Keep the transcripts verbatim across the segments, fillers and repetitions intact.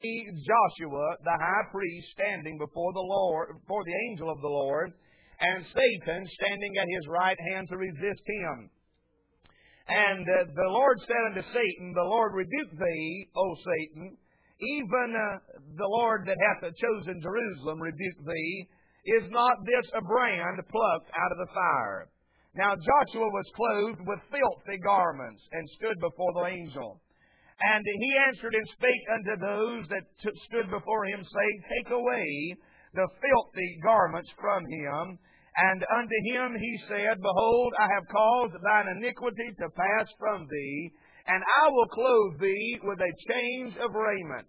Joshua, the high priest, standing before the Lord, before the angel of the Lord, and Satan standing at his right hand to resist him. And uh, the Lord said unto Satan, The Lord rebuke thee, O Satan. Even uh, the Lord that hath chosen Jerusalem rebuke thee. Is not this a brand plucked out of the fire? Now Joshua was clothed with filthy garments, and stood before the angel. And he answered and spake unto those that t- stood before him, saying, Take away the filthy garments from him. And unto him he said, Behold, I have caused thine iniquity to pass from thee, and I will clothe thee with a change of raiment.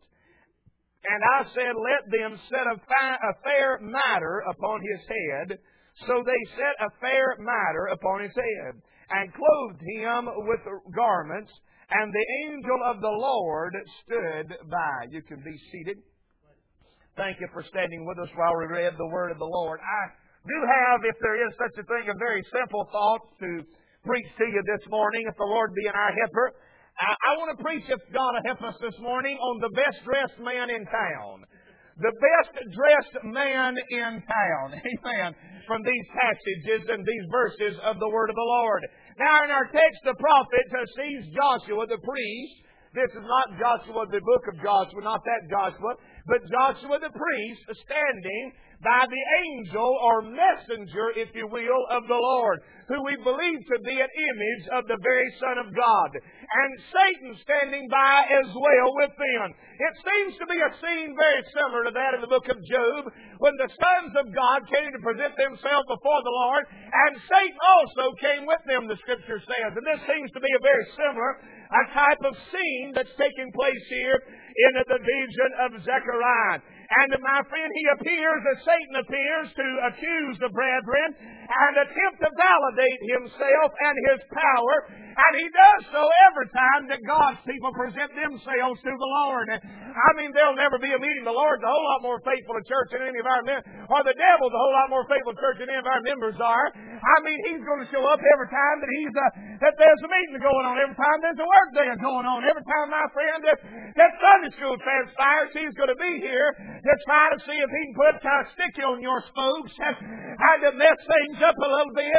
And I said, Let them set a, fi- a fair matter upon his head. So they set a fair matter upon his head, and clothed him with garments, and the angel of the Lord stood by. You can be seated. Thank you for standing with us while we read the word of the Lord. I do have, if there is such a thing, a very simple thought to preach to you this morning, if the Lord be in our helper. I, I want to preach, if God will help us this morning, on the best-dressed man in town. The best-dressed man in town. Amen. From these passages and these verses of the Word of the Lord. Now, in our text, the prophet sees Joshua the priest. This is not Joshua, the book of Joshua, not that Joshua, but Joshua the priest standing by the angel or messenger, if you will, of the Lord, who we believe to be an image of the very Son of God. And Satan standing by as well within. It seems to be a scene very similar to that in the book of Job, when the sons of God came to present themselves before the Lord, and Satan also came with them, the Scripture says. And this seems to be a very similar a type of scene that's taking place here in the vision of Zechariah. And my friend, he appears, as Satan appears, to accuse the brethren and attempt to validate himself and his power. And he does so every time that God's people present themselves to the Lord. I mean, there'll never be a meeting. The Lord's a whole lot more faithful to church than any of our members, or the devil's a whole lot more faithful to church than any of our members are. I mean, he's going to show up every time that he's uh, that there's a meeting going on, every time there's a work day going on, every time, my friend, that, that Sunday school transpires, he's going to be here to try to see if he can put a sticky on your spokes and, and to mess things up a little bit.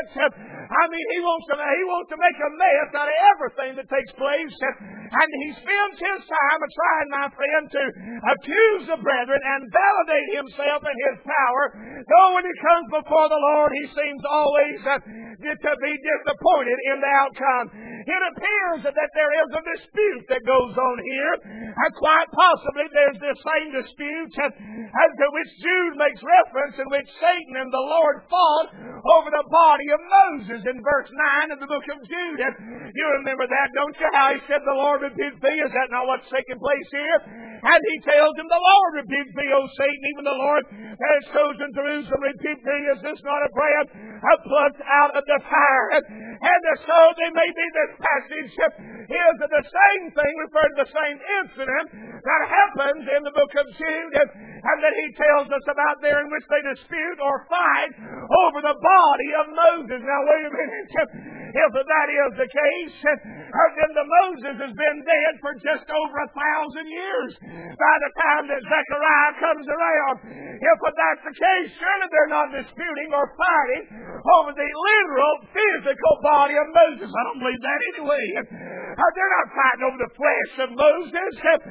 I mean, he wants to he wants to make a mess out of everything that takes place, and he spends his time trying, my friend, to accuse the brethren and validate himself and his power. Though when he comes before the Lord, he seems always uh, to be disappointed in the outcome. It appears that there is a dispute that goes on here, and quite possibly there's this same dispute as to which Jude makes reference, in which Satan and the Lord fought over the body of Moses in verse nine of the book of Jude. You remember that, don't you? How he said, The Lord rebuked thee. Is that not what's taking place here? And he tells him, The Lord rebuked thee, O Satan, even the Lord that has chosen Jerusalem rebuked thee. Is this not a brand plucked out of the fire? And so they may be this passage is the same thing, referring to the same incident that happens in the book of Jude, and that he tells us about there, in which they dispute or fight over the body of Moses. Now, wait a minute. If that is the case, then the Moses has been dead for just over a thousand years by the time that Zechariah comes around. If that's the case, surely they're not disputing or fighting over the literal, physical body of Moses. I don't believe that anyway. They're not fighting over the flesh of Moses.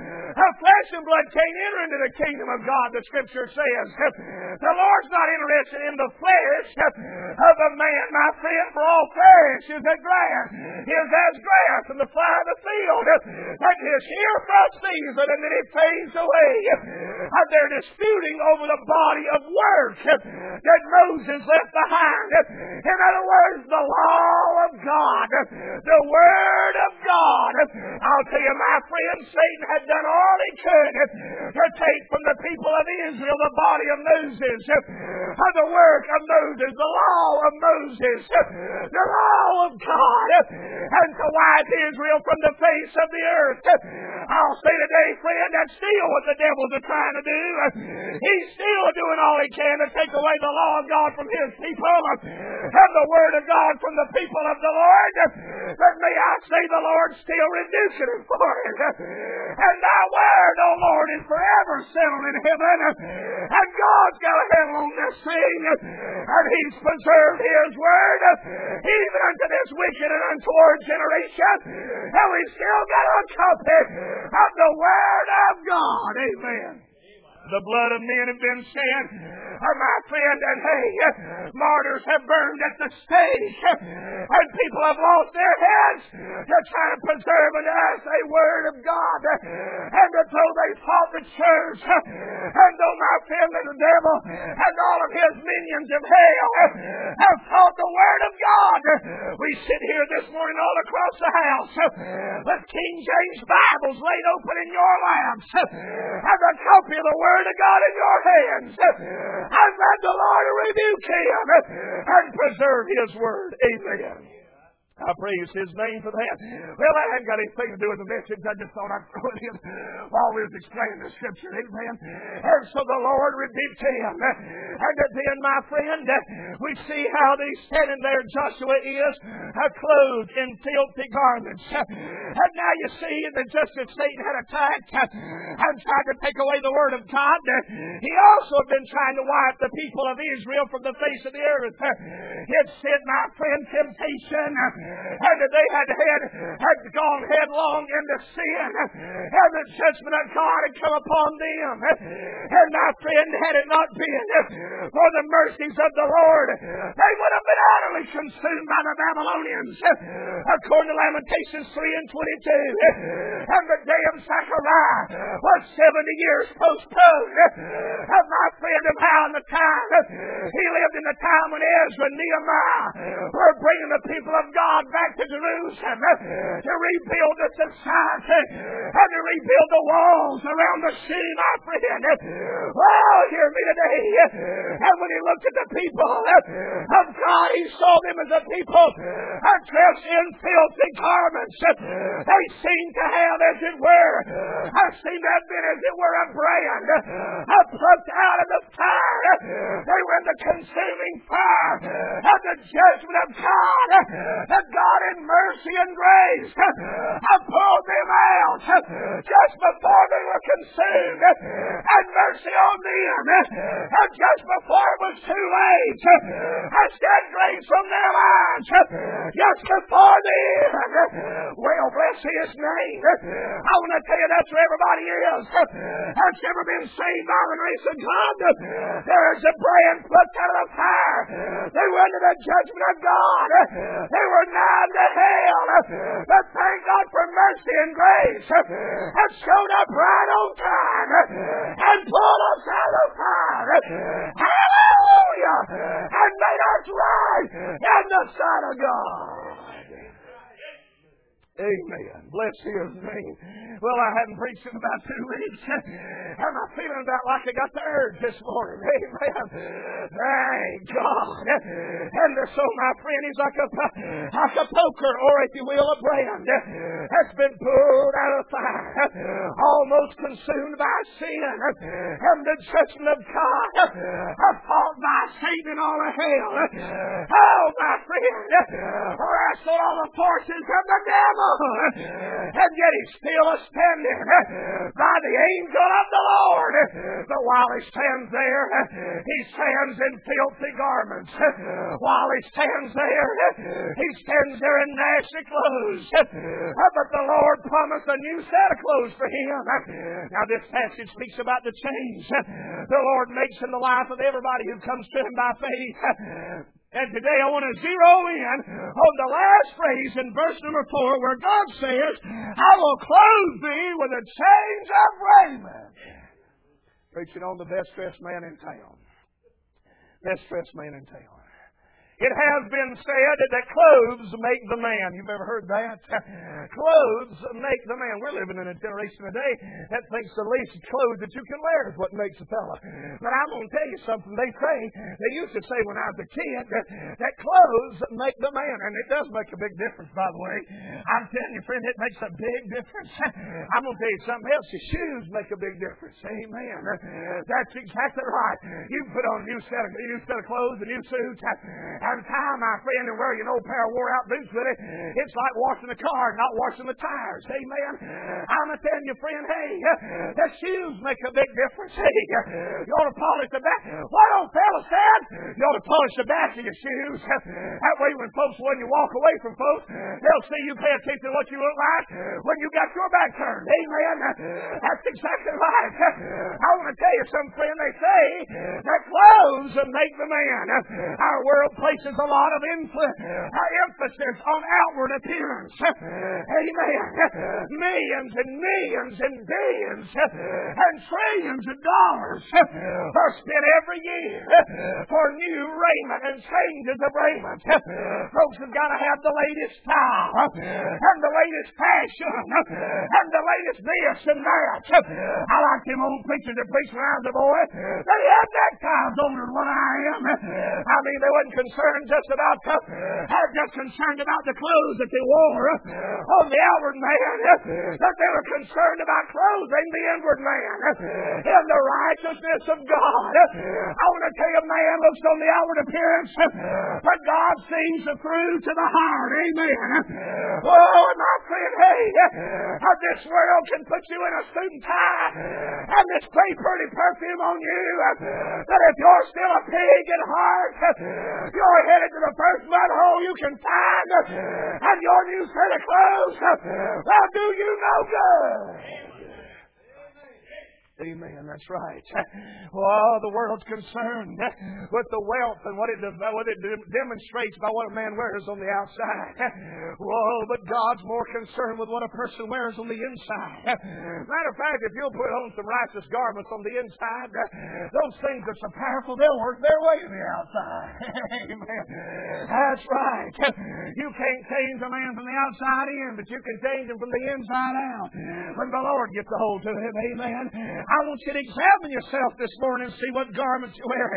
Flesh and blood can't enter into the kingdom of God, the Scripture says. The Lord's not interested in the flesh of a man, my friend, for all flesh is as grass, is as grass, and the flower of the field that is here for a season, and then it fades away. They're disputing over the body of work that Moses left behind. In other words, the law of God, the Word of God. I'll tell you, my friend, Satan had done all he could to take from the people of Israel the body of Moses, the work of Moses, the law of Moses, the law of God, and to wipe Israel from the face of the earth. I'll say today, friend, that's still what the devils are trying to do. He's still doing all he can to take away the law of God from his people and the Word of God from the people of the Lord. But may I say, the Lord's still reducing it for it. And I Word, oh Lord, is forever settled in heaven. And God's got a handle on this thing. And He's preserved His Word even unto this wicked and untoward generation. And we still got a copy of the Word of God. Amen. The blood of men have been shed, oh, my friend, and hey, martyrs have burned at the stake, and people have lost their heads to try to preserve unto us a Word of God. And though they fought the church, and though, my friend, the devil and all of his minions of hell have fought the Word of God, we sit here this morning all across the house with King James Bibles laid open in your laps, and a copy of the Word of God in your hands, and let the Lord rebuke him and preserve His Word. Amen. I praise His name for that. Well, that hadn't got anything to do with the message. I just thought I'd throw it in while we was explaining the Scripture. Amen. And so the Lord rebuked him. And then, my friend, we see how they standing there, Joshua is, clothed in filthy garments. And now you see that just as Satan had attacked and tried to take away the Word of God, he also had been trying to wipe the people of Israel from the face of the earth. It said, my friend, temptation, and that they had, had, had gone headlong into sin, and the judgment of God had come upon them. And my friend, had it not been for the mercies of the Lord, they would have been utterly consumed by the Babylonians, according to Lamentations three and twenty-two. And the day of Zechariah was seventy years postponed. And my friend, of how in the time he lived in the time when Ezra and Nehemiah were bringing the people of God back to Jerusalem to rebuild the society and to rebuild the walls around the city, my friend. Oh, hear me today. And when he looked at the people of God, he saw them as a people dressed in filthy garments. They seemed to have, as it were, I seemed to have been, as it were, a brand plucked out of the fire. They were in the consuming fire of the judgment of God. That God in mercy and grace I pulled them out just before they were consumed, and mercy on them and just before it was too late. I shed grace from their lives just before the end. Well, bless His name. I want to tell you that's where everybody is that's ever been saved by the grace of God. There is a brand plucked out of the fire. They were under the judgment of God. They were nigh to hell. But thank God for mercy and grace that showed up right on time and pulled us out of the fire. Hallelujah! And made us right in the sight of God. Amen. Bless His name. Well, I hadn't preached in about two weeks, and I'm feeling about like I got the urge this morning. Amen. Thank God. And so, my friend, he's like a, like a poker, or if you will, a brand that's been pulled out of fire, almost consumed by sin and the judgment of God, fought by Satan and all of hell. Oh, my friend, wrestled all the forces of the devil. And yet He's still a standing by the angel of the Lord. But while He stands there, He stands in filthy garments. While He stands there, He stands there in nasty clothes. But the Lord promised a new set of clothes for Him. Now this passage speaks about the change the Lord makes in the life of everybody who comes to Him by faith. And today I want to zero in on the last phrase in verse number four, where God says, I will clothe thee with a change of raiment. Preaching on the best dressed man in town. Best dressed man in town. It has been said that clothes make the man. You've ever heard that? Clothes make the man. We're living in a generation today that thinks the least clothes that you can wear is what makes a fella. But I'm going to tell you something. They say, they used to say when I was a kid, that, that clothes make the man. And it does make a big difference, by the way. I'm telling you, friend, it makes a big difference. I'm going to tell you something else. Your shoes make a big difference. Amen. That's exactly right. You put on a new set of, new set of clothes, a new suit, untie, my friend, and wear your old pair of wore-out boots with it. It's like washing the car, not washing the tires. Amen. I'm telling you, friend, hey, the shoes make a big difference. Hey, you ought to polish the back. What old fella said? You ought to polish the back of your shoes. That way when folks, when you walk away from folks, they'll see you pay attention to what you look like when you got your back turned. Amen. That's exactly right. I want to tell you something, friend. They say that clothes make the man. Our world places a lot of influ- uh, emphasis on outward appearance. Amen. Millions and millions and billions and trillions of dollars are spent every year for new raiment and changes of raiment. Folks have got to have the latest style and the latest fashion and the latest this and that. I like them old preachers that preach when I was a boy. They had neckties older than what I am. I mean, they wasn't concerned just about uh, just concerned about the clothes that they wore on the outward man, but they were concerned about clothing the inward man in the righteousness of God. I want to tell you, man looks on the outward appearance, but God sees the fruit of the heart. Amen. Oh, my friend, hey, this world can put you in a suit and tie and this pretty pretty perfume on you, but if you're still a pig at heart, you're headed to the first mud hole you can find, and your new set of clothes will do you no good. Amen. That's right. Oh, the world's concerned with the wealth and what it, what it demonstrates by what a man wears on the outside. Whoa, but God's more concerned with what a person wears on the inside. Matter of fact, if you'll put on some righteous garments on the inside, those things are so powerful they'll work their way to the outside. Amen. That's right. You can't change a man from the outside in, but you can change him from the inside out when the Lord gets a hold to him. Amen. I want you to examine yourself this morning and see what garments you're wearing.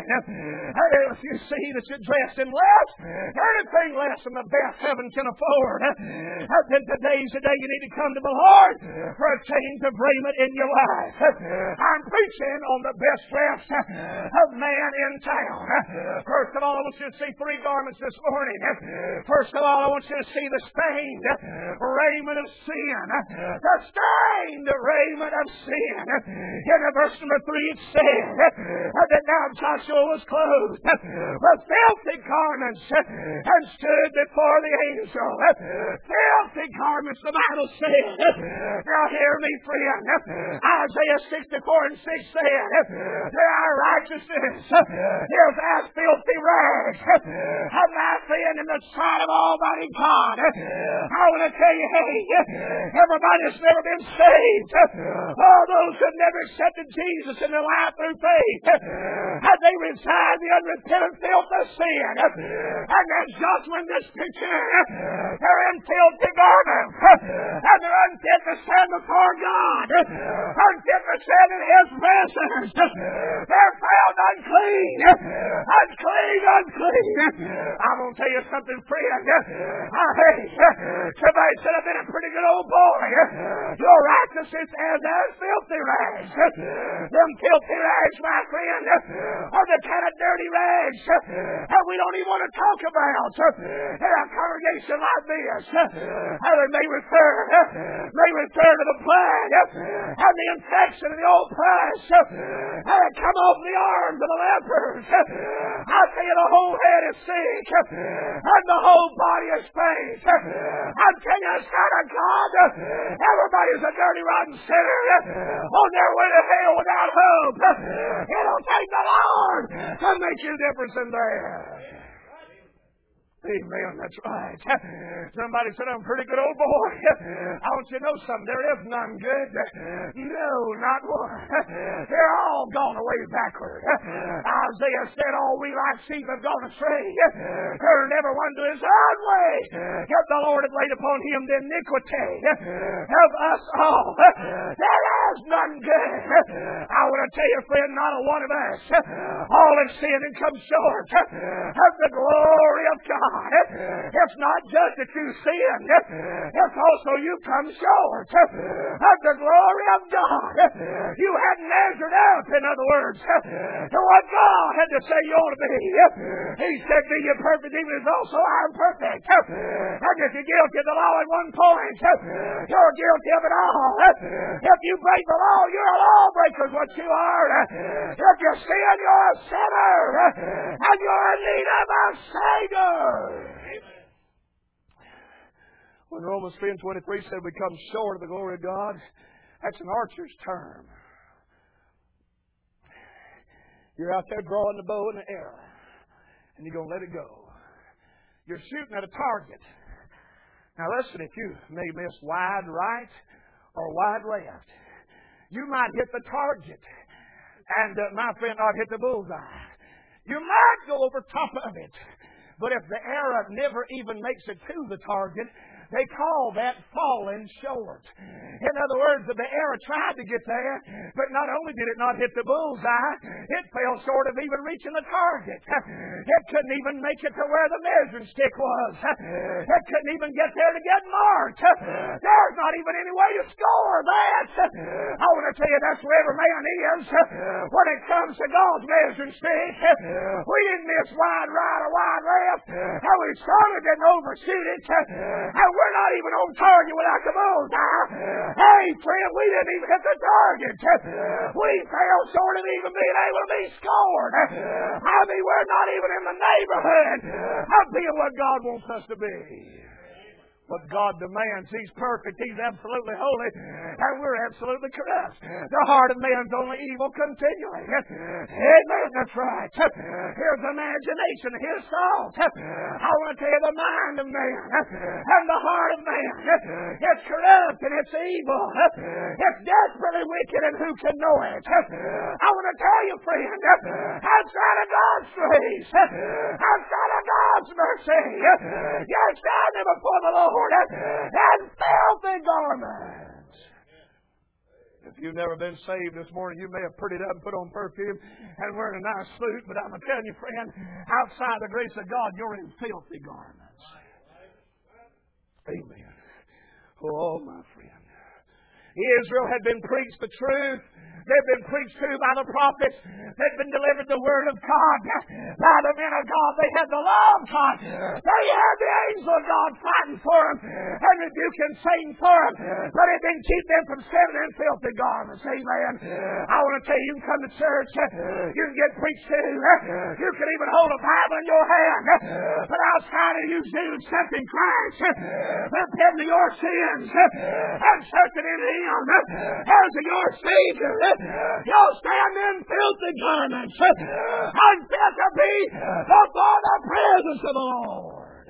If you see that you're dressed in less, anything less than the best heaven can afford, then today's the day you need to come to the Lord for a change of raiment in your life. I'm preaching on the best dress of man in town. First of all, I want you to see three garments this morning. First of all, I want you to see the stained raiment of sin. The stained raiment of sin. In verse number three, it said that now Joshua was clothed with filthy garments and stood before the angel. Filthy garments, the Bible said. Now hear me, friend. Isaiah sixty-four and six said, our righteousness is as filthy rags. And my friend, in the sight of Almighty God, I want to tell you, hey, everybody that's never been saved, all those who never accepted Jesus in their life through faith, and they reside the unrepentant filth of sin. And then Joshua in this picture, they're in filthy garments, and they're unfit to stand before God, unfit to stand in His presence. They're found unclean, unclean, unclean. I'm going to tell you something, friend. Hey, somebody said I've been a pretty good old boy. Your righteousness as as filthy rags. Them filthy rags, my friend, are the kind of dirty rags that we don't even want to talk about in a congregation like this. How they may refer, may refer to the blood and the infection of the old flesh that had come off the arms of the lepers. I tell you, the whole head is sick and the whole body is faint. I tell you, son of God, everybody's a dirty, rotten sinner on their way to hell without hope. It'll take the Lord to make you a difference in there. Amen. That's right. Somebody said, I'm a pretty good old boy. I want you to know something. There is none good. No, not one. They're all gone away backward. Isaiah said, all we like sheep have gone astray. Turned every one to his own way. Yet the Lord had laid upon him the iniquity of us all. There is none good. I want to tell you, friend, not a one of us. All have sinned and come short of the glory of God. It's not just that you sin, it's also you come short of the glory of God. You hadn't measured up, in other words, to what God had to say you ought to be. He said, be ye perfect, even as also I am perfect. And if you're guilty of the law at one point, you're guilty of it all. If you break the law, you're a lawbreaker, is what you are. If you sin, you're a sinner. And you're in need of a Savior. When Romans three and twenty-three said we come short of the glory of God, that's an archer's term. You're out there drawing the bow and the arrow, and you're going to let it go. You're shooting at a target. Now listen, if you may miss wide right or wide left, you might hit the target, and uh, my friend, not hit the bullseye. You might go over top of it, but if the arrow never even makes it to the target, they call that falling short. In other words, the arrow tried to get there, but not only did it not hit the bullseye, it fell short of even reaching the target. It couldn't even make it to where the measuring stick was. It couldn't even get there to get marked. There's not even any way to score that. I want to tell you, that's where every man is when it comes to God's measuring stick. We didn't miss wide right or wide left, and we certainly didn't overshoot it. And we're not even on target without the bullseye. Hey, friend, we didn't even hit the target. We fell short of even being able to be scored. I mean, we're not even in the neighborhood of being what God wants us to be. But God demands. He's perfect. He's absolutely holy. And we're absolutely corrupt. The heart of man's only evil continually. Amen. That's right. His imagination, his thoughts. I want to tell you, the mind of man and the heart of man, it's corrupt and it's evil. It's desperately wicked, and who can know it? I want to tell you, friend, outside of God's grace, outside of God's mercy, you're standing before the Lord and filthy garments. If you've never been saved this morning, you may have prettied up and put on perfume and wearing a nice suit, but I'm going to tell you, friend, outside the grace of God, you're in filthy garments. Amen. Oh, my friend. Israel had been preached the truth. They've been preached to by the prophets. They've been delivered the word of God by the men of God. They had the law of God. They had the angel of God fighting for them and rebuking Satan for them. But it didn't keep them from standing in filthy garments. Amen. I want to tell you, you can come to church. You can get preached to. You can even hold a Bible in your hand. But outside of you do accepting Christ, repenting of your sins, and searching in Him as your Savior, you'll stand in filthy garments unfit to be before the presence of the Lord.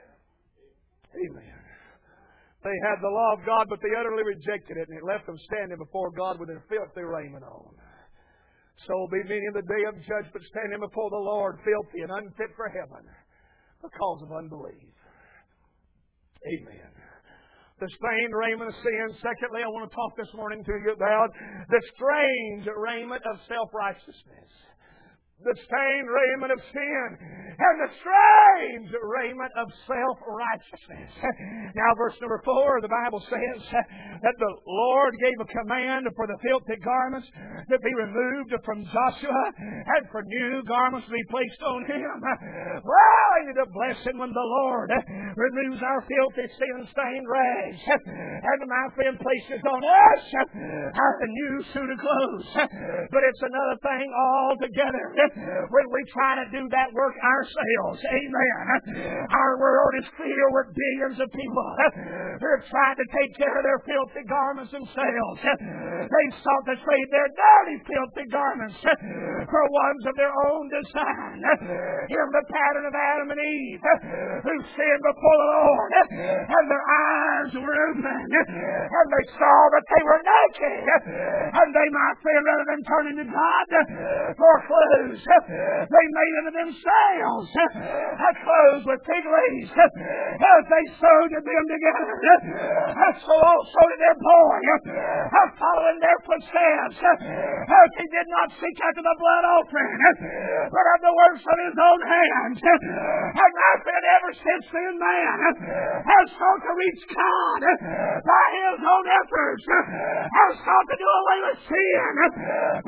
Amen. They had the law of God, but they utterly rejected it, and it left them standing before God with their filthy raiment on. So will be many in the day of judgment standing before the Lord filthy and unfit for heaven because of unbelief. Amen. The stained raiment of sin. Secondly, I want to talk this morning to you about the strange raiment of self-righteousness. The stained raiment of sin and the strange raiment of self-righteousness. Now, verse number four, the Bible says that the Lord gave a command for the filthy garments to be removed from Joshua and for new garments to be placed on him. Well, ain't it a blessing when the Lord removes our filthy, sin-stained rags and, my friend, places on us a new suit of clothes. But it's another thing altogether when we try to do that work ourselves. Amen. Our world is filled with billions of people who are trying to take care of their filthy garments themselves. They sought to trade their dirty, filthy garments for ones of their own design. In the pattern of Adam and Eve, who sinned before the Lord, and their eyes were open, and they saw that they were naked, and they, my friend, rather than turning to God for clothes, they made unto themselves a clothes with fig leaves, as they sewed them together. And so also did their boy, following their footsteps, as he did not seek after the blood offering, but of the works of his own hands. And my friend, ever since then, man has sought to reach God by his own efforts, has sought to do away with sin by his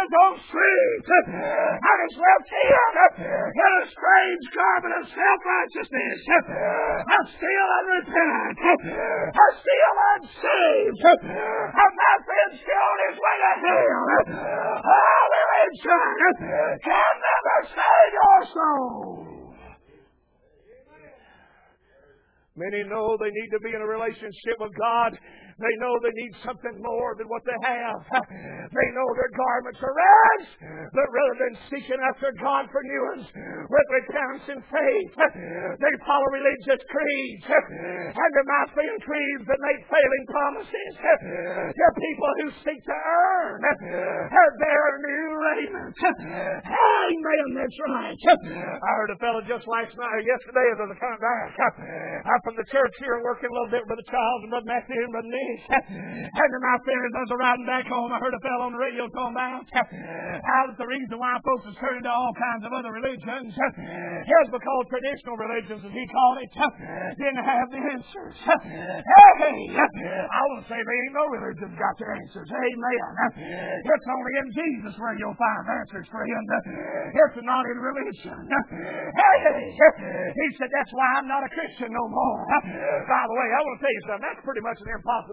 his own street, and has left him in a strange garment of self-righteousness, and still unrepentant, and still unsaved, and my friend still on his way to hell. All religion can never save your soul. Many know they need to be in a relationship with God. They know they need something more than what they have. They know their garments are rags, but rather than seeking after God for new ones with repentance and faith, they follow religious creeds and the mouthful creeds that make failing promises. They're people who seek to earn their new raiment. Amen, that's right. I heard a fellow just last night, or yesterday as I was coming back. I'm from the church here working a little bit with Brother Charles and Brother Matthew and Brother Nick. And to my fears, as I was riding back home, I heard a fellow on the radio talking about how the reason why folks are turning to all kinds of other religions is because traditional religions, as he called it, didn't have the answers. Hey, I want to say there ain't no religion's got the answers. Amen. It's only in Jesus where you'll find answers, friend. It's not in religion. Hey, he said, that's why I'm not a Christian no more. By the way, I want to tell you something. That's pretty much an impossibility.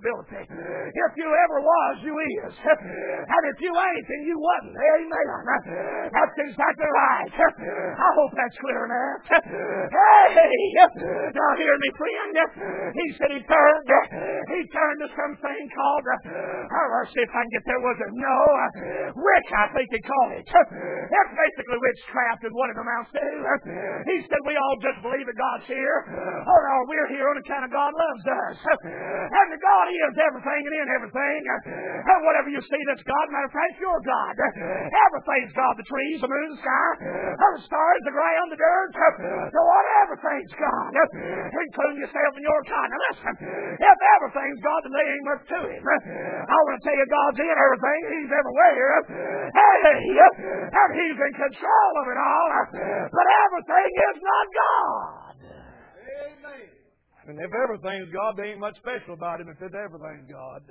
If you ever was, you is. And if you ain't, then you wasn't. Amen. That's exactly right. I hope that's clear enough. Hey, now hear me, friend. He said he turned. He turned to something called, oh, let's see if I can get there. Was it? No. Witch, I think he called it. It's basically witchcraft is what it amounts to. He said we all just believe that God's here. Oh, no, we're here on account of God loves us. And the God is everything and in everything. And whatever you see that's God, matter of fact, you're God. Everything's God. The trees, the moon, the sky, the stars, the ground, the dirt, the water, everything's God. Including yourself and your kind. Now listen, if everything's God, then there ain't much to Him. I want to tell you, God's in everything. He's everywhere. Hey, and He's in control of it all. But everything is not God. Amen. And if everything's God, there ain't much special about Him if it's everything's God.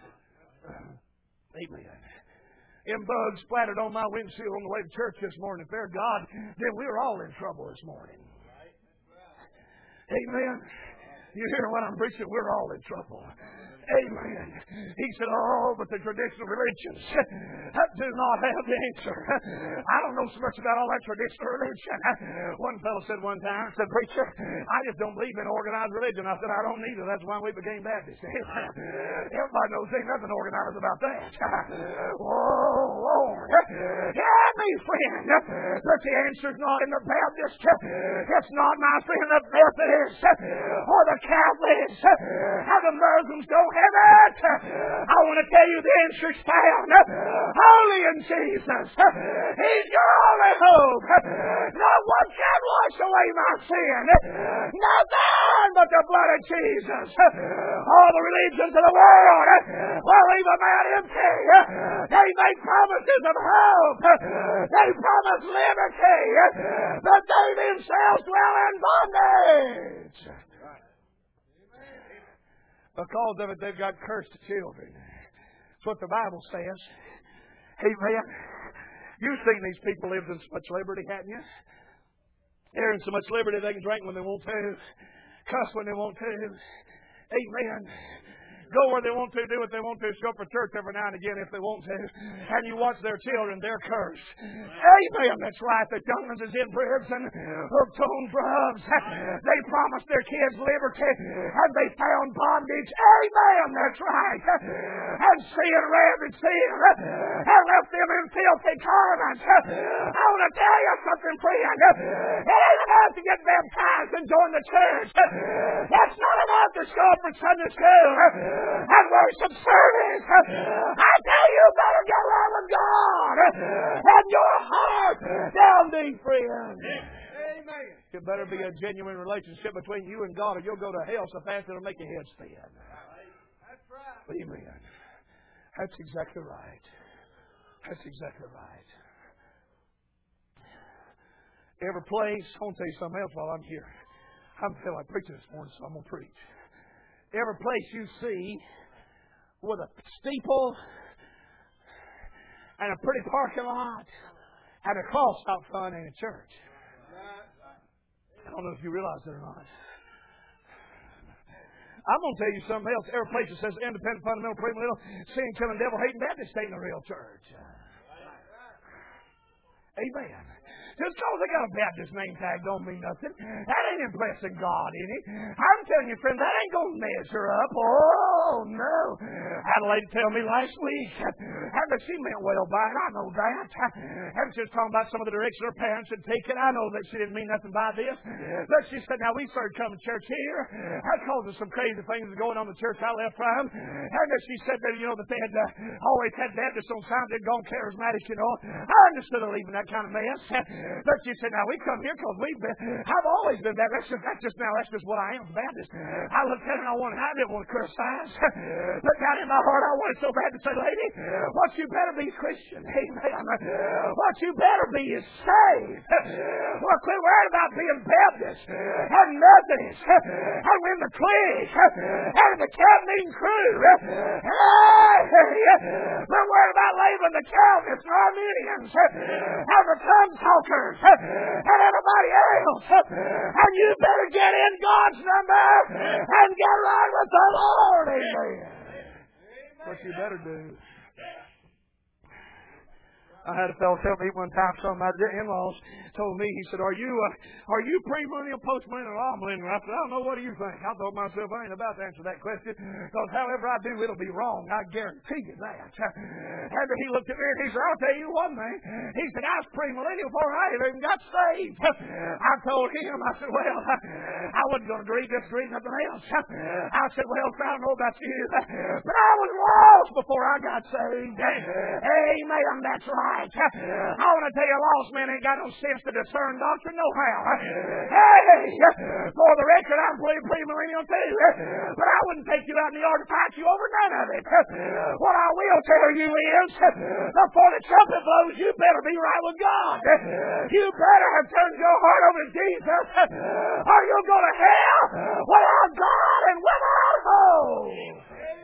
Amen. Them bugs splattered on my windshield on the way to church this morning. If they're God, then we're all in trouble this morning. Amen. You hear what I'm preaching? We're all in trouble. Amen. He said, oh, but the traditional religions do not have the answer. I don't know so much about all that traditional religion. One fellow said one time, said, preacher, I just don't believe in organized religion. I said, I don't either. That's why we became Baptists. Everybody knows ain't nothing organized about that. Oh, Lord. Yeah, me, friend. But the answer's not in the Baptist. It's not, my friend, the Methodist or the Catholics. How the Muslims don't have it. I want to tell you the answer's found only in Jesus. He's your only hope. No one can wash away my sin. Nothing but the blood of Jesus. All the religions of the world will leave a man empty. They make promises of hope. They promise liberty. But they themselves dwell in bondage. Because of it, they've got cursed children. That's what the Bible says. Amen. You've seen these people live in so much liberty, haven't you? They're in so much liberty they can drink when they want to, cuss when they want to. Amen. Go where they want to, do what they want to, show up for church every now and again if they want to. And you watch their children, they're cursed. Amen. That's right. The young ones is in prison, hooked on drugs. They promised their kids liberty, and they found bondage. Amen. That's right. And sin, rampant sin, and left them in filthy garments. I want to tell you something, friend. It ain't enough to get baptized and join the church. That's not enough to show up for Sunday school and worship service. I tell you, better get along with God and your heart down deep, friend. Amen. It better be a genuine relationship between you and God, or you'll go to hell so fast it'll make your head spin. That's right. Amen. That's exactly right. That's exactly right. Every place, I want to tell you something else while I'm here. I'm feeling like preaching this morning, so I'm going to preach. Every place you see with a steeple and a pretty parking lot and a cross out front in a church. I don't know if you realize it or not. I'm going to tell you something else. Every place that says independent, fundamental, premillennial, sin, killing, devil, hating Baptist ain't a real church. Amen. Just because they got a Baptist name tag don't mean nothing. That ain't impressing God any. I'm telling you, friend, that ain't going to measure up. Oh, no. I had a lady tell me last week, and she meant well by it. I know that. And she was talking about some of the direction her parents had taken. I know that she didn't mean nothing by this. But she said, now we started coming to church here. That caused some crazy things going on in the church I left from. And she said that, you know, that they had uh, always had Baptists on signs. They'd gone charismatic, you know. I understood her leaving that kind of mess. But she said, now we come here because we've been, I've always been Baptist. That's just, that's just now, that's just what I am, Baptist. I looked at her and I wanted, I didn't want to criticize. But down in my heart, I wanted so bad to say, lady, what you better be is Christian. Amen. What you better be is saved. Well, quit worrying about being Baptist and Methodist and in the clique and in the camp meeting crew. We're worried about labeling the Calvinists and Arminians and the tongue talkers and everybody else. And you better get in God's number and get right with the Lord. Amen. What you better do. I had a fellow tell me one time, some of my in-laws told me, he said, are you uh, are you pre-millennial, post-millennial, or all-millennial? I said, I don't know, what do you think? I thought myself, I ain't about to answer that question, because however I do, it'll be wrong. I guarantee you that. And he looked at me and he said, I'll tell you one thing. He said, I was pre-millennial before I even got saved. I told him, I said, well, I wasn't going to agree, disagree, nothing else. I said, well, I don't know about you, but I was lost before I got saved. Amen, that's right. I want to tell you, a lost man ain't got no sense to discern doctrine, no how. Hey, for the record, I'm pre-millennial too, but I wouldn't take you out in the yard to fight you over none of it. What I will tell you is, before the trumpet blows, you better be right with God. You better have turned your heart over to Jesus, or you'll go to hell without God and without hope.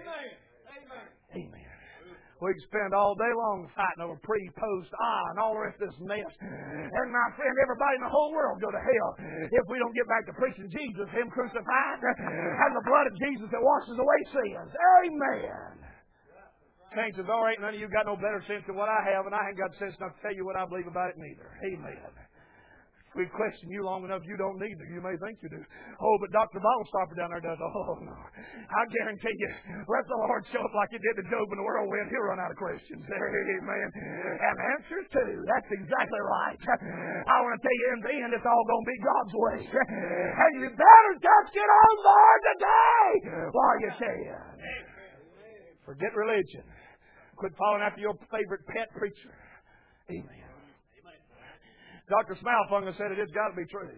We can spend all day long fighting over pre, post, ah, and all the rest of this mess. And my friend, everybody in the whole world go to hell if we don't get back to preaching Jesus, Him crucified, and the blood of Jesus that washes away sins. Amen. Chances are, ain't none of you got no better sense than what I have, and I ain't got sense enough to tell you what I believe about it neither. Amen. We've questioned you long enough, you don't need to. You may think you do. Oh, but Doctor Bottle Stopper down there does. Oh, no. I guarantee you, let the Lord show up like He did to Job in the whirlwind, He'll run out of questions. Amen. And answers too. That's exactly right. I want to tell you, in the end, it's all going to be God's way. And you better just get on board today while you can. Forget religion. Quit following after your favorite pet preacher. Amen. Doctor Smalfungus said it has got to be true.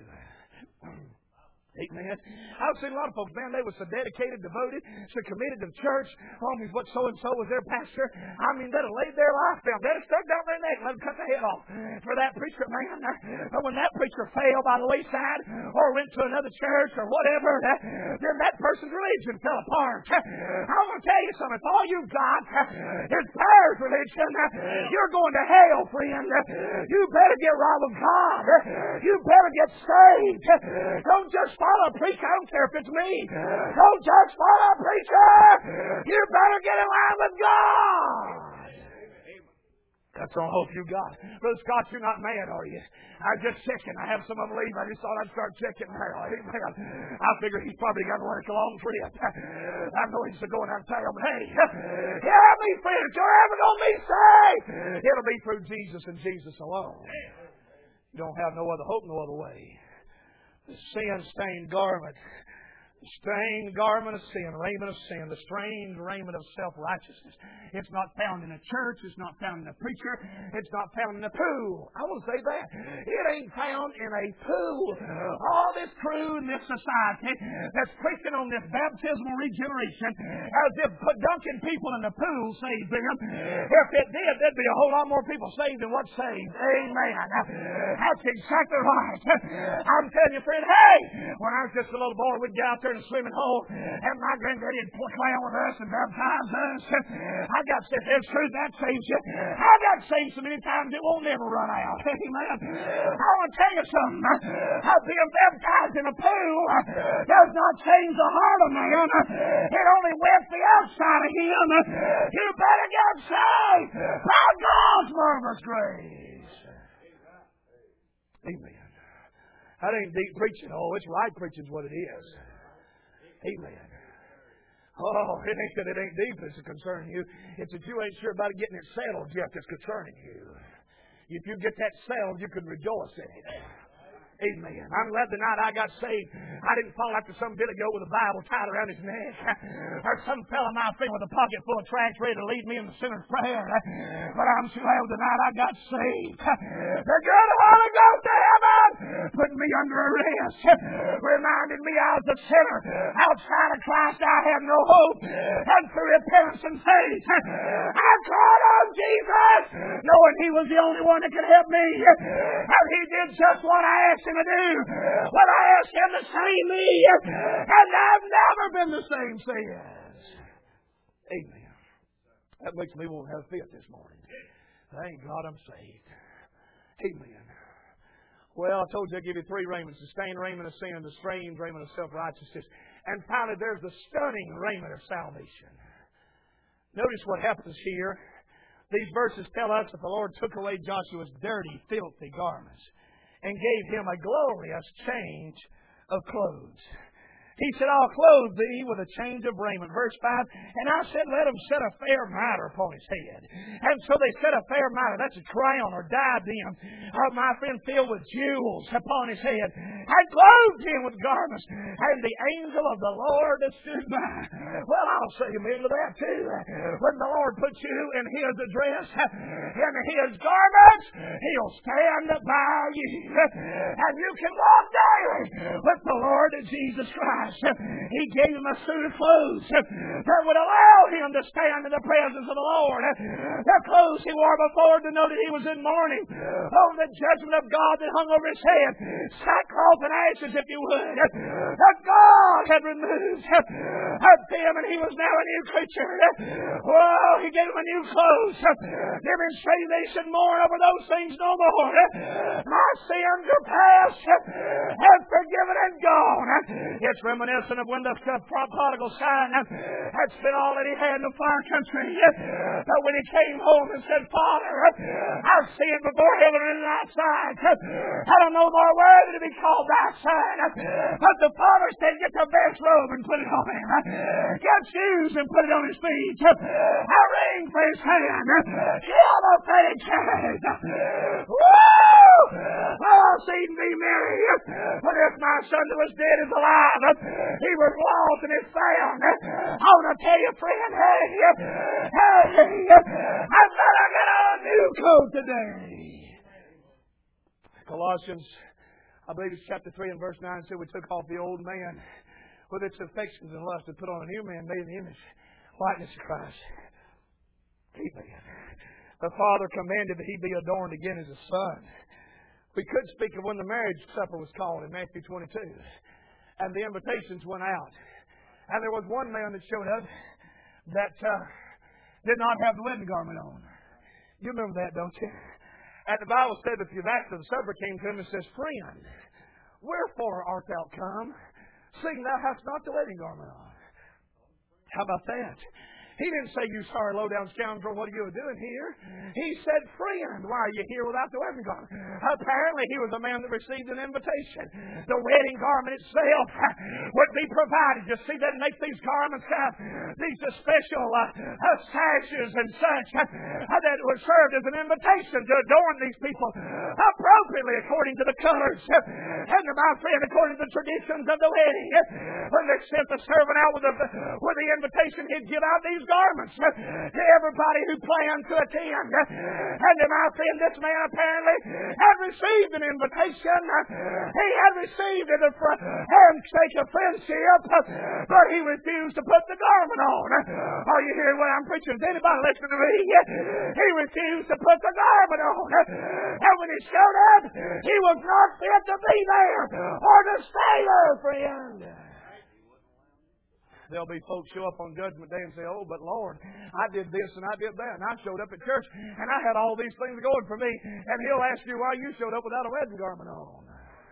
Amen. I've seen a lot of folks, man, they were so dedicated, devoted, so committed to the church. Oh, what so-and-so was their pastor. I mean, they'd have laid their life down. They'd have stuck down their neck and let them cut the head off for that preacher, man. But when that preacher failed by the wayside or went to another church or whatever, then that person's religion fell apart. I want to tell you something. If all you've got is prayers religion, you're going to hell, friend. You better get right with God. You better get saved. Don't just follow a preacher. I don't care if it's me. Don't just follow a preacher. You better get in line with God. That's all hope you got. Brother Scott, you're not mad, are you? I'm just checking. I have some of them leave. I just thought I'd start checking now. Amen. I figure he's probably got to work a long trip. I know he's going out of town. But hey, hear me, friend. If you're ever going to be saved, it'll be through Jesus and Jesus alone. You don't have no other hope, no other way. The sin-stained garment, the stained garment of sin, raiment of sin, the strange raiment of self-righteousness. It's not found in a church. It's not found in a preacher. It's not found in a pool. I will say that. It ain't found in a pool. All this crew in this society that's preaching on this baptismal regeneration as if dunking people in the pool saved them. If it did, there'd be a whole lot more people saved than what's saved. Amen. That's exactly right. I'm telling you, friend, hey, when I was just a little boy, we'd get out there in the swimming hole, and my granddaddy would clown with us and baptize us. I got saved. It's true, that saves you. I got saved so many times it won't never run out. Amen. I want to tell you something. Being baptized in a pool does not change the heart of man. It only wets the outside of him. You better get saved by God's marvelous grace. Amen. That ain't deep preaching. Oh, it's right preaching is what it is. Amen. Oh, it ain't that it ain't deep that's concerning you. It's that you ain't sure about it getting it settled yet that's concerning you. If you get that settled, you can rejoice in it. Amen. I'm glad the night I got saved, I didn't fall after some billy goat with a Bible tied around his neck, or some fella my friend with a pocket full of tracts ready to lead me in the sinner's prayer. But I'm so glad the night I got saved. The good Holy Ghost of heaven put me under arrest, reminded me I was a sinner. Outside of Christ I had no hope, and through repentance and faith, I called on Jesus, knowing He was the only one that could help me. And He did just what I asked Him to do when I asked Him to save me, and I've never been the same since. Amen. That makes me want to have faith this morning. Thank God I'm saved. Amen. Well, I told you I'd give you three raiments: the stained raiment of sin, the strange raiment of self-righteousness, and finally there's the stunning raiment of salvation. Notice what happens here. These verses tell us that the Lord took away Joshua's dirty, filthy garments and gave him a glorious change of clothes. He said, I'll clothe thee with a change of raiment. Verse five, and I said, let him set a fair mitre upon his head. And so they set a fair mitre, that's a crown or diadem, of my friend filled with jewels upon his head. I clothed him with garments, and the angel of the Lord stood by. Well, I'll say amen to that too. When the Lord puts you in His address, in His garments, He'll stand by you. And you can walk daily with the Lord Jesus Christ. He gave him a suit of clothes that would allow him to stand in the presence of the Lord. The clothes he wore before denoted he was in mourning over the judgment of God that hung over his head. Sackcloth and ashes, if you would. That God had removed of him, and he was now a new creature. Oh, He gave him a new clothes, demonstrating they should mourn over those things no more. My sins are past and forgiven and gone. It's reminiscent of when the prodigal son had spent all that he had in the far country. But when he came home and said, Father, I've sinned before heaven and in thy sight. I don't know more worthy to be called thy son. But the father said, get the best robe and put it on him. Get shoes and put it on his feet. A ring for his hand. Give him a fitting carriage. Woo! I'll see and be merry. But if my son that was dead is alive, he was lost and is found. I want to tell you, friend, hey, hey, I better get a new coat today. Colossians, I believe it's chapter three and verse nine, said we took off the old man with its affections and lust and put on a new man made in the image, likeness of Christ. Amen. The Father commanded that he be adorned again as a son. We could speak of when the marriage supper was called in Matthew twenty-two. And the invitations went out. And there was one man that showed up that uh, did not have the wedding garment on. You remember that, don't you? And the Bible said that the master of the supper came to him and says, Friend, wherefore art thou come, seeing thou hast not the wedding garment on? How about that? He didn't say, you sorry low-down scoundrel, what are you doing here? He said, friend, why are you here without the wedding garment? Apparently he was a man that received an invitation. The wedding garment itself would be provided. You see, they make these garments, uh, these uh, special uh, uh, sashes and such uh, that were served as an invitation to adorn these people appropriately according to the colors uh, and, my friend, according to the traditions of the wedding. When they sent the servant out with the, with the invitation, he'd give out these garments to everybody who planned to attend. And to my friend, this man apparently had received an invitation. He had received it for handshake of friendship, but he refused to put the garment on. Are you hearing what I'm preaching? Is anybody listening to me? He refused to put the garment on. And when he showed up, he was not fit to be there or to stay there, friend. There'll be folks show up on Judgment Day and say, oh, but Lord, I did this and I did that, and I showed up at church, and I had all these things going for me. And He'll ask you why you showed up without a wedding garment on.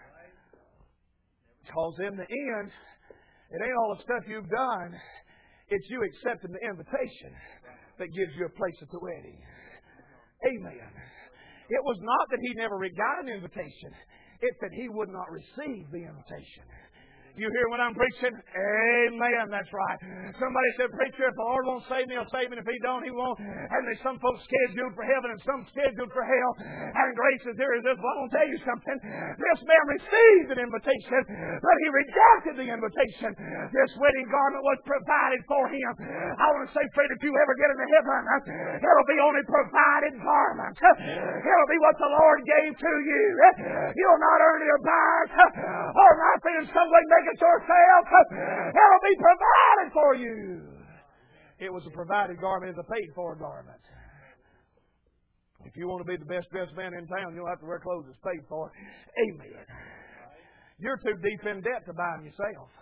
Because in the end, it ain't all the stuff you've done. It's you accepting the invitation that gives you a place at the wedding. Amen. It was not that he never got an invitation. It's that he would not receive the invitation. You hear when I'm preaching? Amen. That's right. Somebody said, preacher, if the Lord won't save me, He'll save me. If He don't, He won't. And there's some folks scheduled for heaven and some scheduled for hell. And grace is there is this. Well, I want to tell you something. This man received an invitation, but he rejected the invitation. This wedding garment was provided for him. I want to say, friend, if you ever get into heaven, it'll be only provided garment. It'll be what the Lord gave to you. You'll not earn your bars or nothing in some way make it yourself. It'll be provided for you. It was a provided garment. It's a paid for garment. If you want to be the best dressed man in town, you'll have to wear clothes that's paid for. Amen. You're too deep in debt to buy them yourself.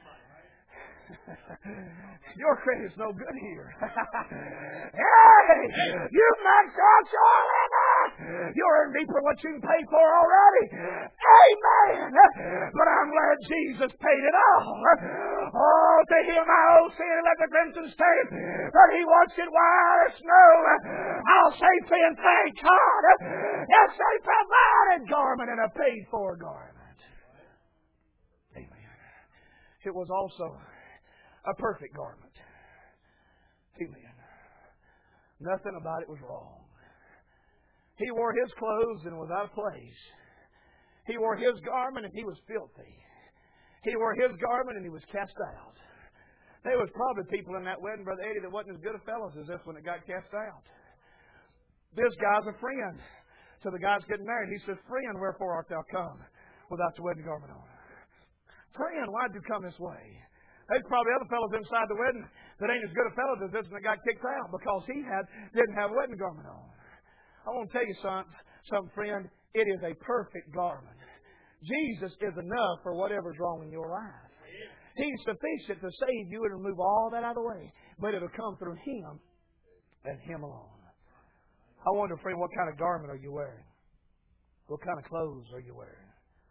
Your credit's no good here. Hey, you've maxed out your limit. You're in deeper what you can pay for already. Amen. But I'm glad Jesus paid it all. Oh, to Him I owe sin, let the crimson stain, but He washed it white as snow. I'll say to Him, thank God. It's a provided garment and a paid for garment. Amen. It was also a perfect garment. Amen. Nothing about it was wrong. He wore His clothes and was out of place. He wore His garment and he was filthy. He wore His garment and he was cast out. There was probably people in that wedding, Brother Eddie, that wasn't as good a fellows as this one that got cast out. This guy's a friend to the guy that's getting married. He says, friend, wherefore art thou come without the wedding garment on? Friend, why'd you come this way? There's probably other fellows inside the wedding that ain't as good a fellow as this one that got kicked out because he had didn't have a wedding garment on. I want to tell you something, some friend, it is a perfect garment. Jesus is enough for whatever's wrong in your life. He's sufficient to save you and remove all that out of the way. But it'll come through Him and Him alone. I wonder, friend, what kind of garment are you wearing? What kind of clothes are you wearing?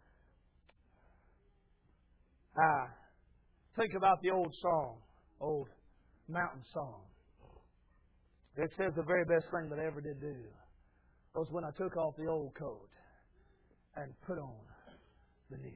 Ah. Think about the old song, old mountain song. It says the very best thing that I ever did do was when I took off the old coat and put on the new.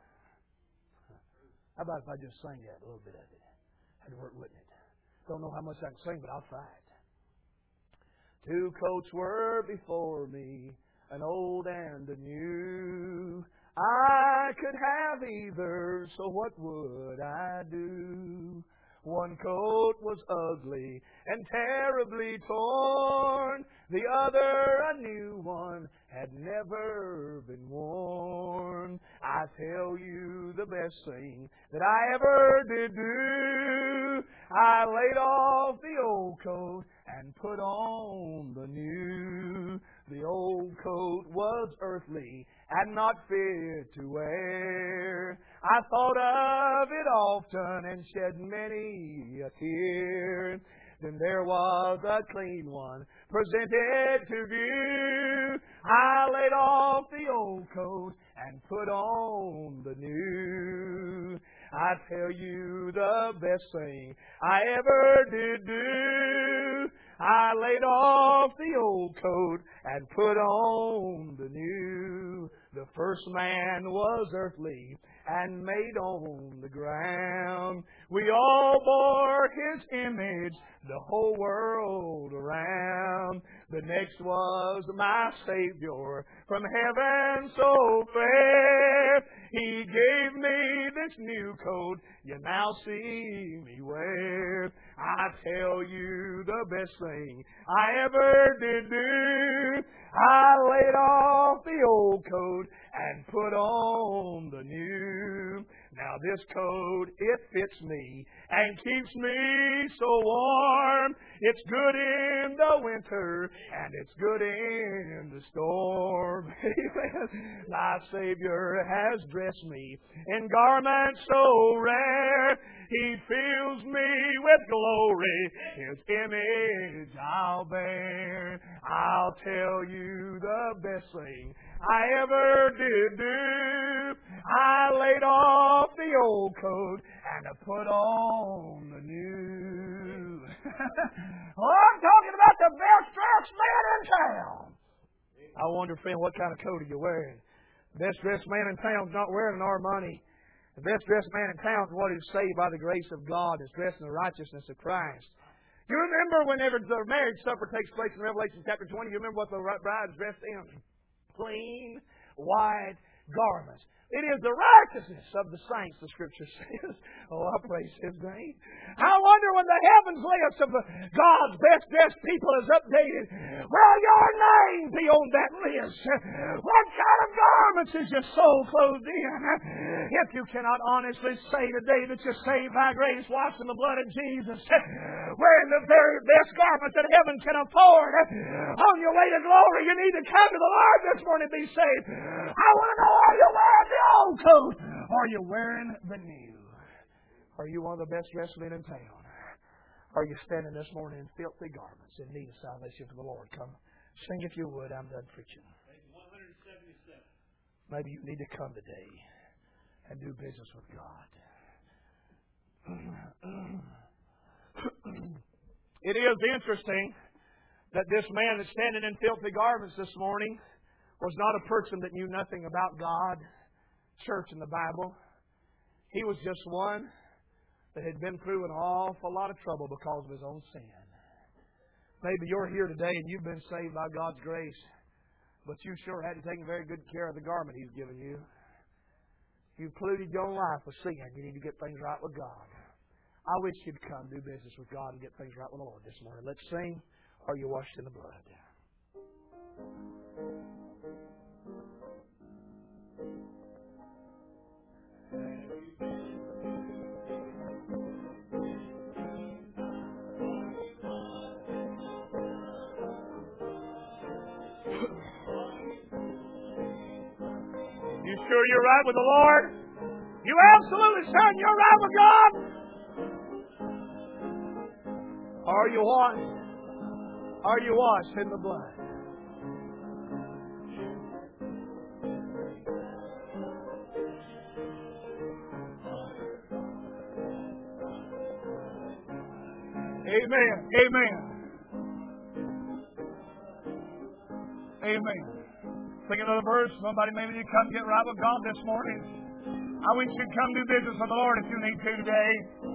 How about if I just sang that, a little bit of it? Had to work with it. Don't know how much I can sing, but I'll try it. Two coats were before me, an old and a new. I could have either, so what would I do? One coat was ugly and terribly torn. The other, a new one, had never been worn. I tell you the best thing that I ever did do. I laid off the old coat and put on the new. The old coat was earthly and not fit to wear. I thought of it often and shed many a tear. Then there was a clean one presented to view. I laid off the old coat and put on the new. I tell you the best thing I ever did do. I laid off the old coat and put on the new. The first man was earthly and made on the ground. We all bore His image the whole world around. The next was my Savior from heaven so fair. He gave me this new coat you now see me wear. I tell you the best thing I ever did do. I laid off the old coat and put on the new. Now this coat, it fits me and keeps me so warm. It's good in the winter and it's good in the storm. Amen. Thy Savior has dressed me in garments so rare. He fills me with glory. His image I'll bear. I'll tell you the best thing I ever did do. I laid off the old coat and I put on the new. Oh, I'm talking about the best dressed man in town. I wonder, friend, what kind of coat are you wearing? The best dressed man in town's not wearing an Armani. The best dressed man in town is what is saved by the grace of God, is dressed in the righteousness of Christ. You remember whenever the marriage supper takes place in Revelation chapter twenty, you remember what the bride's dressed in? Clean, white garments. It is the righteousness of the saints, the Scripture says. Oh, I praise His name. I wonder when the heavens list of God's best dressed people is updated, will your name be on that list? What kind of garments is your soul clothed in? If you cannot honestly say today that you're saved by grace, washed in the blood of Jesus, wearing the very best garments that heaven can afford, on your way to glory, you need to come to the Lord this morning and be saved. I want to know, are you wearing the old coat? Are you wearing the new? Are you one of the best dressed men in town? Are you standing this morning in filthy garments in need of salvation for the Lord? Come, sing if you would. I'm done preaching. Maybe you need to come today and do business with God. It is interesting that this man that's standing in filthy garments this morning was not a person that knew nothing about God, church, and the Bible. He was just one that had been through an awful lot of trouble because of his own sin. Maybe you're here today and you've been saved by God's grace, but you sure hadn't taken very good care of the garment He's given you. You've polluted your own life with sin. You need to get things right with God. I wish you'd come do business with God and get things right with the Lord this morning. Let's sing, Are You Washed in the Blood? You sure you're right with the Lord? You absolutely certain you're right with God? Are you washed? Are you washed in the blood? Amen. Amen. Amen. Sing another verse. Somebody, maybe you come get right with God this morning. I wish you'd come do business with the Lord if you need to today.